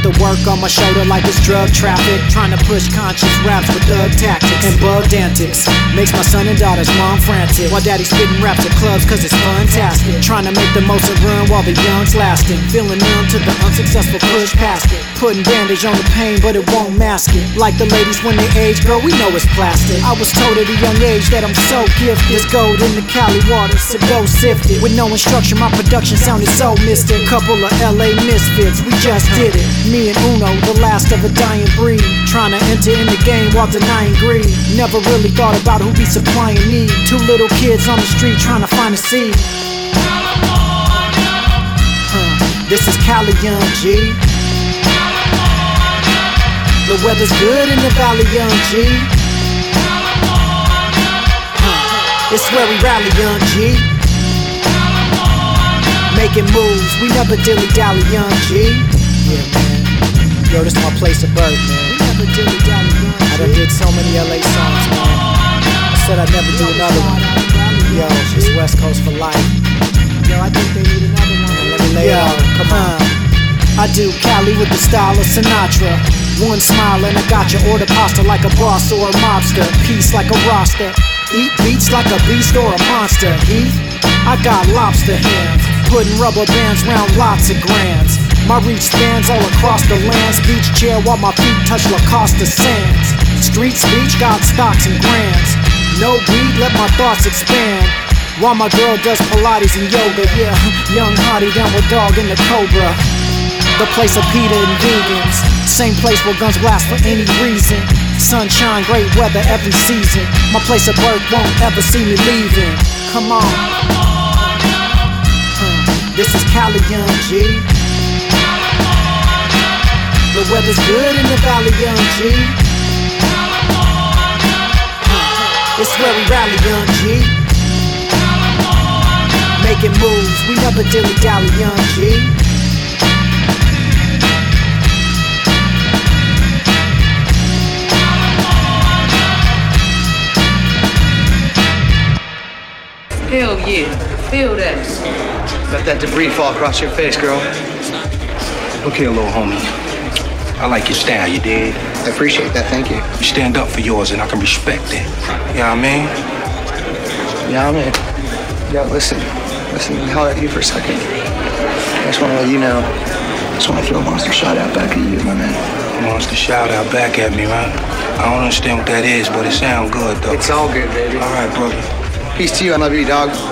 the work on my shoulder like it's drug traffic. Trying to push conscious raps with thug tactics and bugged antics. Makes my son and daughter's mom frantic, while daddy spitting raps at clubs cause it's fantastic. Trying to make the most of run while the young's lasting. Feeling numb to the unsuccessful push past it. Putting bandage on the pain but it won't mask it. Like the ladies when they age, girl, we know it's plastic. I was told at a young age that I'm so gifted. There's gold in the Cali water, so go sift it. With no instruction, my production sounded so mystic. Couple of LA misfits, we just did it. Me and Uno, the last of a dying breed. Trying to enter in the game while denying greed. Never really thought about who be supplying need. Two little kids on the street trying to find a seed. This is Cali, Young G. The weather's good in the valley, Young G. It's where we rally, Young G. Making moves, we never dilly-dally, Young G. Yeah, man. Yo, this my place of birth, man. We never dilly-dally, Young G. I done did so many LA songs, man. I said I'd never do another one. Yo, it's West Coast for life. Yo, I think they need another one. Let me lay it out. Come on. I do Cali with the style of Sinatra. One smile and I got your order pasta like a boss or a mobster. Peace like a roster. Eat beats like a beast or a monster. Heath, I got lobster hands. Putting rubber bands round lots of grands. My reach spans all across the lands. Beach chair while my feet touch La Costa sands. Street speech got stocks and grands. No weed, let my thoughts expand. While my girl does Pilates and yoga. Yeah, young hottie down with dog in the Cobra. The place of PETA and vegans. Same place where guns blast for any reason. Sunshine, great weather every season. My place of birth won't ever see me leaving. Come on. This is Cali, Young G. The weather's good in the valley, Young G. It's where we rally, Young G. Making moves, we never dilly-dally, Young G. Hell yeah, feel that. Let that debris fall across your face, girl. Look here, little homie. I like your style, you dig? I appreciate that, thank you. You stand up for yours and I can respect it. You know what I mean? Yeah, man. Yeah, listen, let me holler at you for a second. I just want to let you know, I just want to throw a monster shout out back at you, my man. Monster shout out back at me, man. I don't understand what that is, but it sounds good, though. It's all good, baby. All right, brother. Peace to you, I love you, dog.